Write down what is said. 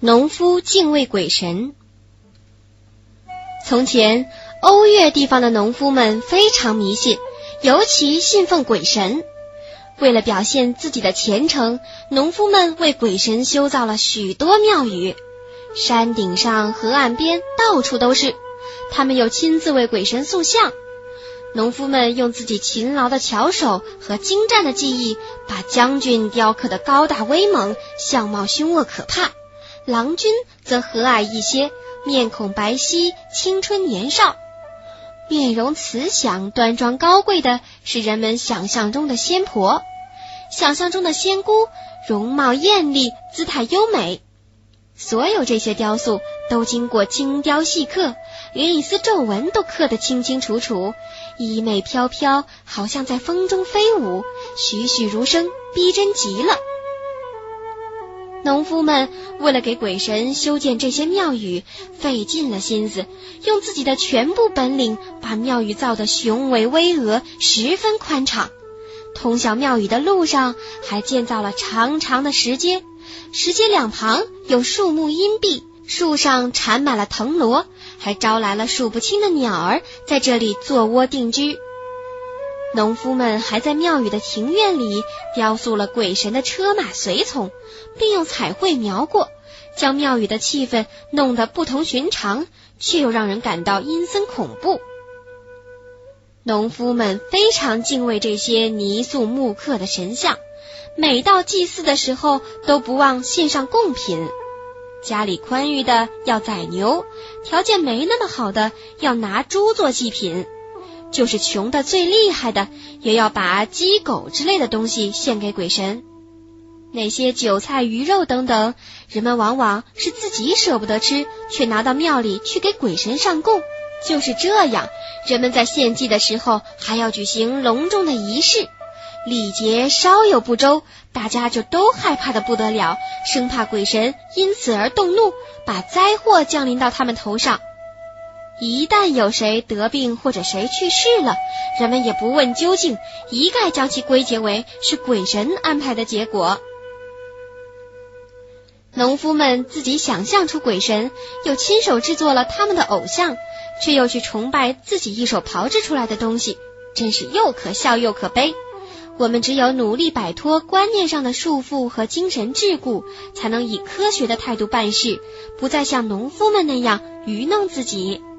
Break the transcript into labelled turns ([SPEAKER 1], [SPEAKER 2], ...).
[SPEAKER 1] 农夫敬畏鬼神。从前，欧越地方的农夫们非常迷信，尤其信奉鬼神。为了表现自己的虔诚，农夫们为鬼神修造了许多庙宇，山顶上、河岸边到处都是。他们又亲自为鬼神塑像。农夫们用自己勤劳的巧手和精湛的技艺，把将军雕刻得高大威猛，相貌凶恶可怕；郎君则和蔼一些，面孔白皙，青春年少。面容慈祥、端庄高贵的是人们想象中的仙婆，想象中的仙姑容貌艳丽，姿态优美。所有这些雕塑都经过精雕细刻，连一丝皱纹都刻得清清楚楚，衣袂飘飘，好像在风中飞舞，栩栩如生，逼真极了。农夫们为了给鬼神修建这些庙宇，费尽了心思，用自己的全部本领把庙宇造得雄伟巍峨，十分宽敞。通向庙宇的路上还建造了长长的石阶，石阶两旁有树木荫蔽，树上缠满了藤萝，还招来了数不清的鸟儿在这里做窝定居。农夫们还在庙宇的庭院里雕塑了鬼神的车马随从，并用彩绘描过，将庙宇的气氛弄得不同寻常，却又让人感到阴森恐怖。农夫们非常敬畏这些泥塑木刻的神像，每到祭祀的时候都不忘献上贡品。家里宽裕的要宰牛，条件没那么好的要拿猪做祭品，就是穷的最厉害的也要把鸡狗之类的东西献给鬼神。那些韭菜鱼肉等等，人们往往是自己舍不得吃，却拿到庙里去给鬼神上供。就是这样，人们在献祭的时候还要举行隆重的仪式，礼节稍有不周，大家就都害怕得不得了，生怕鬼神因此而动怒，把灾祸降临到他们头上。一旦有谁得病或者谁去世了，人们也不问究竟，一概将其归结为是鬼神安排的结果。农夫们自己想象出鬼神，又亲手制作了他们的偶像，却又去崇拜自己一手炮制出来的东西，真是又可笑又可悲。我们只有努力摆脱观念上的束缚和精神桎梏，才能以科学的态度办事，不再像农夫们那样愚弄自己。